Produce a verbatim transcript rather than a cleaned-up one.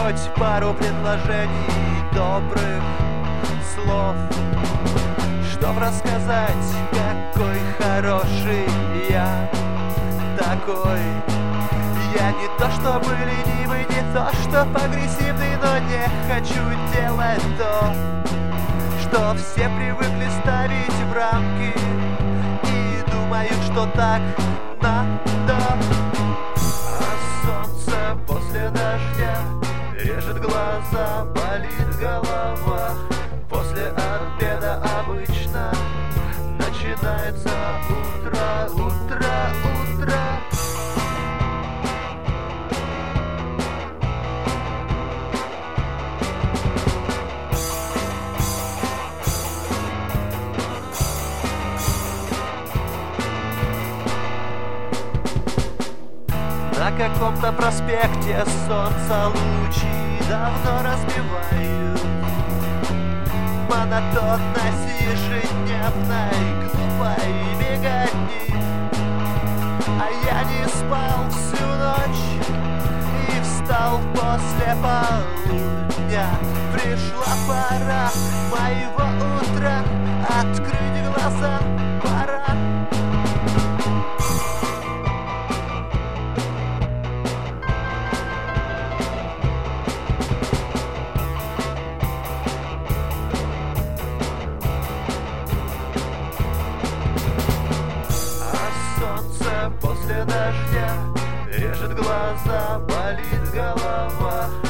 хоть пару предложений, добрых слов, чтоб рассказать, какой хороший я такой. Я не то чтобы ленивый, не то чтоб агрессивный, но не хочу делать то, что все привыкли ставить в рамки и думают, что так надо. А солнце после дождя режет глаза, болит голова. После обеда обычно начинается утро, утро, утро. На каком-то проспекте солнца лучи давно разбивают монотонность ежедневной глупой беготни. А я не спал всю ночь и встал после полудня. Пришла пора моего утра, открыть глаза пора. После дождя режет глаза, болит голова.